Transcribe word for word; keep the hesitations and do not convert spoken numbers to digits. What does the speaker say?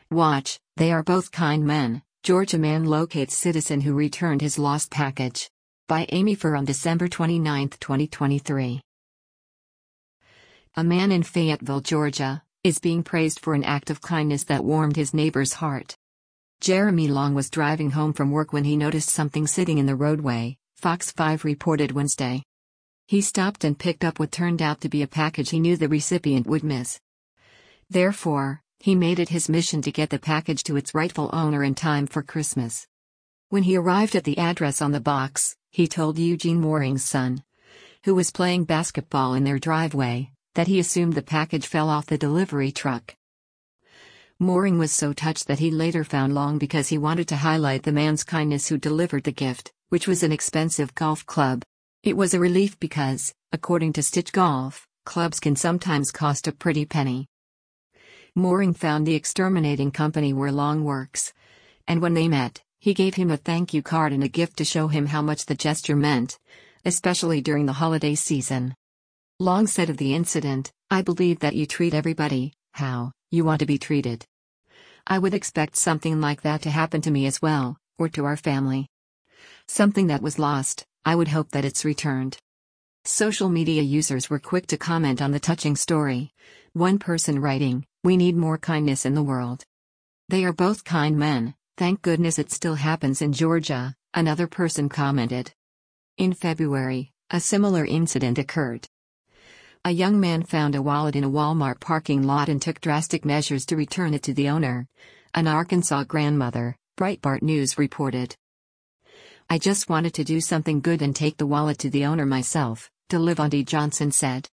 Watch, they are both kind men. Georgia man locates citizen who returned his lost package. By Amy Furr on December twenty-ninth, twenty twenty-three. A man in Fayetteville, Georgia, is being praised for an act of kindness that warmed his neighbor's heart. Jeremy Long was driving home from work when he noticed something sitting in the roadway, Fox five reported Wednesday. He stopped and picked up what turned out to be a package he knew the recipient would miss. Therefore, he made it his mission to get the package to its rightful owner in time for Christmas. When he arrived at the address on the box, he told Eugene Mooring's son, who was playing basketball in their driveway, that he assumed the package fell off the delivery truck. Mooring was so touched that he later found Long because he wanted to highlight the man's kindness who delivered the gift, which was an expensive golf club. It was a relief because, according to Stitch Golf, clubs can sometimes cost a pretty penny. Mooring found the exterminating company where Long works, and when they met, he gave him a thank you card and a gift to show him how much the gesture meant, especially during the holiday season. Long said of the incident, "I believe that you treat everybody how you want to be treated. I would expect something like that to happen to me as well, or to our family. Something that was lost, I would hope that it's returned." Social media users were quick to comment on the touching story. One person writing, "We need more kindness in the world. They are both kind men, thank goodness it still happens in Georgia," another person commented. In February, a similar incident occurred. A young man found a wallet in a Walmart parking lot and took drastic measures to return it to the owner. An Arkansas grandmother, Breitbart News reported. "I just wanted to do something good and take the wallet to the owner myself," Delivante Johnson said.